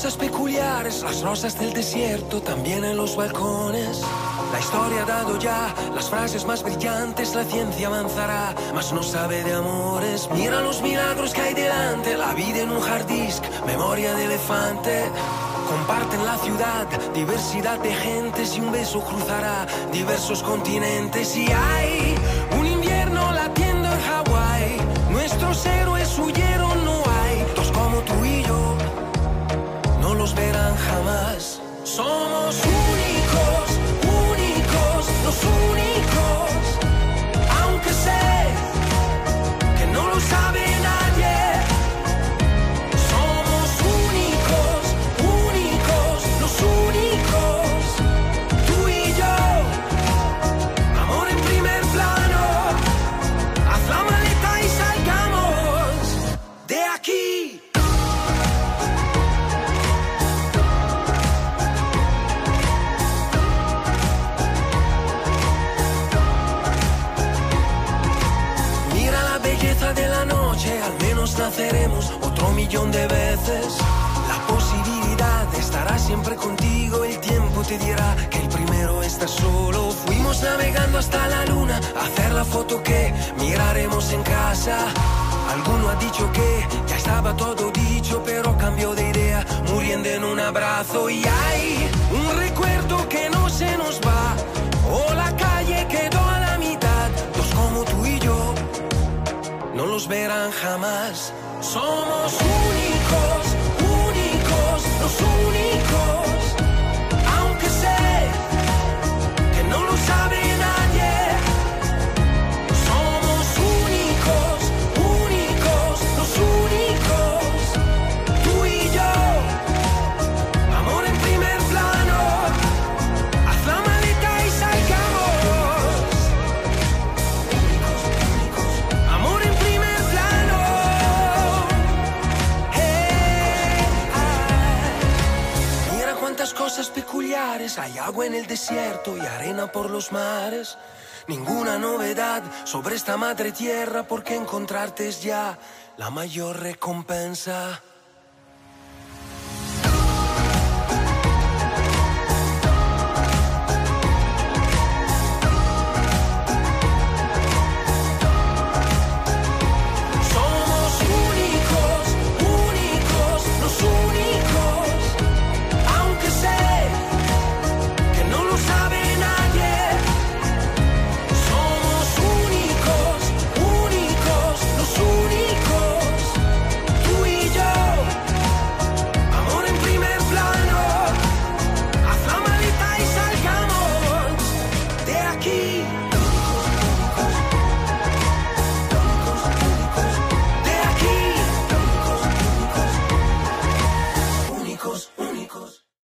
cosas peculiares, las rosas del desierto, también en los balcones. La historia ha dado ya las frases más brillantes, la ciencia avanzará, mas no sabe de amores. Mira los milagros que hay delante, la vida en un hard disk, memoria de elefante. Comparten la ciudad, diversidad de gentes y un beso cruzará diversos continentes. Y hay un invierno latiendo en Hawái, nuestros héroes huyeron, no hay dos como tú y yo, no los verán jamás. Somos únicos, únicos, los únicos, aunque sé que no lo sabe nadie. Somos únicos, únicos, los únicos, tú y yo, amor en primer plano. Haz la maleta y salgamos de aquí. De la noche, al menos naceremos otro millón de veces. La posibilidad estará siempre contigo, el tiempo te dirá que el primero está solo. Fuimos navegando hasta la luna, a hacer la foto que miraremos en casa. Alguno ha dicho que ya estaba todo dicho, pero cambió de idea, muriendo en un abrazo. Y hay un recuerdo que no se nos va, o la calle quedó a la mitad, dos como tú y yo, no los verán jamás. Somos únicos, únicos, los únicos, aunque sé que no lo sabe nadie. Somos únicos, únicos, los únicos, tú y yo, amor en primer plano. Haz la maleta y salgamos. Únicos, únicos, amor en primer plano. Mira cuántas cosas peculiares, hay agua en el desierto y arena por los mares. Ninguna novedad sobre esta madre tierra, porque encontrarte es ya la mayor recompensa.